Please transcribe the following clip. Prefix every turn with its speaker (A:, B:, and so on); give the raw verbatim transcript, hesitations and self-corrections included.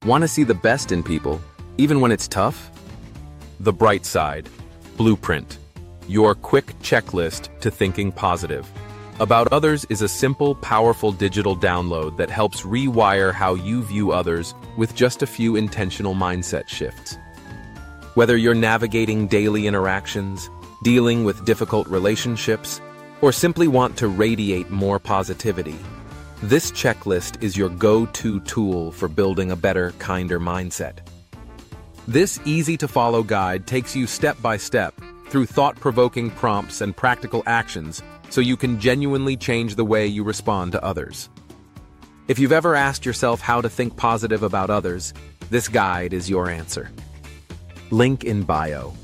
A: Want to see the best in people, even when it's tough? The Bright Side Blueprint, your quick checklist to thinking positive. About Others is a simple, powerful digital download that helps rewire how you view others with just a few intentional mindset shifts. Whether you're navigating daily interactions, dealing with difficult relationships, or simply want to radiate more positivity, this checklist is your go-to tool for building a better, kinder mindset. This easy-to-follow guide takes you step by step through thought-provoking prompts and practical actions so you can genuinely change the way you respond to others. If you've ever asked yourself how to think positive about others, this guide is your answer. Link in bio.